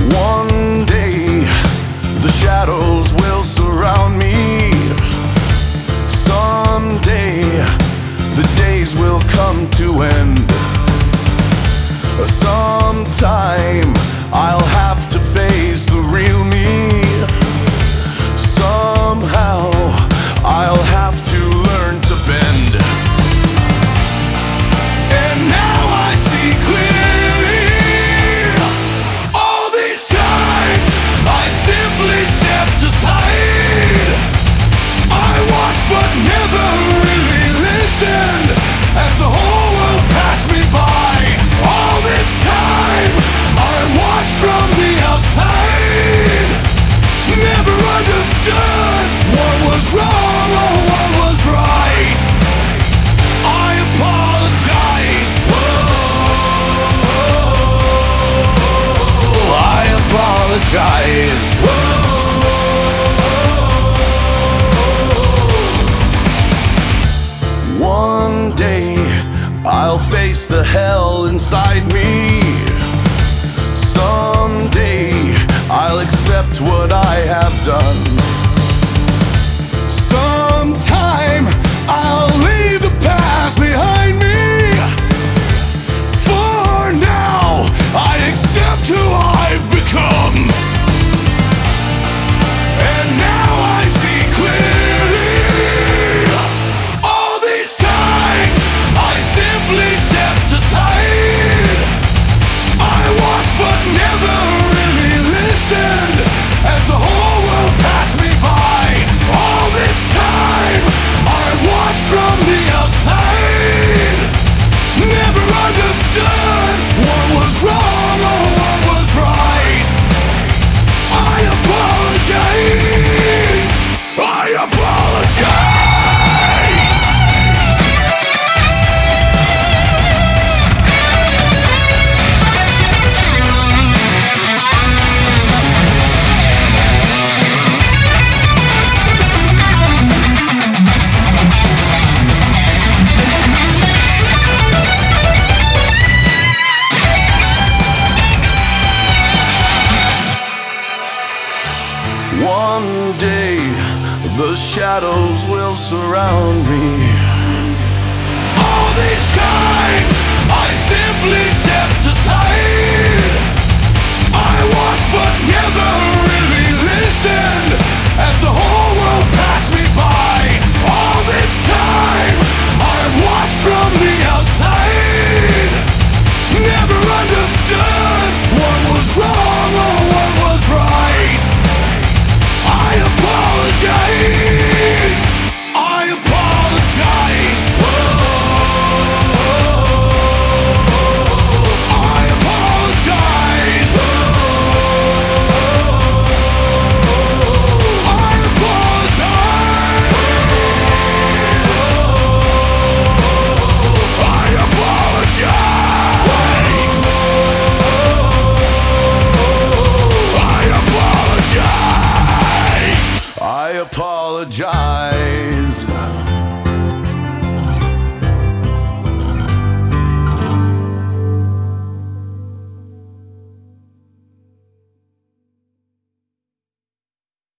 One day the shadows will surround me. Someday the days will come to end. Sometime I'll have to face the real me. Somehow I'll have to learn to bend. And now I see clearly. All these times I simply stepped aside. I watched but never really listened as the whole world passed me by. All this time I watched from the outside. Never understood what was wrong or what was right. I apologize. Whoa, I apologize. Whoa. One day I'll face the hell inside me. Someday I'll accept what I have done. Sometime I'll leave the past behind me. For now I accept who I've become. And now I see clearly. All these times I simply stepped aside. I watched but never really listened as the whole world passed me by. All this time I watched from the outside. Never understood what was wrong or what was right. I apologize. I apologize. One day the shadows will surround me. All these times I simply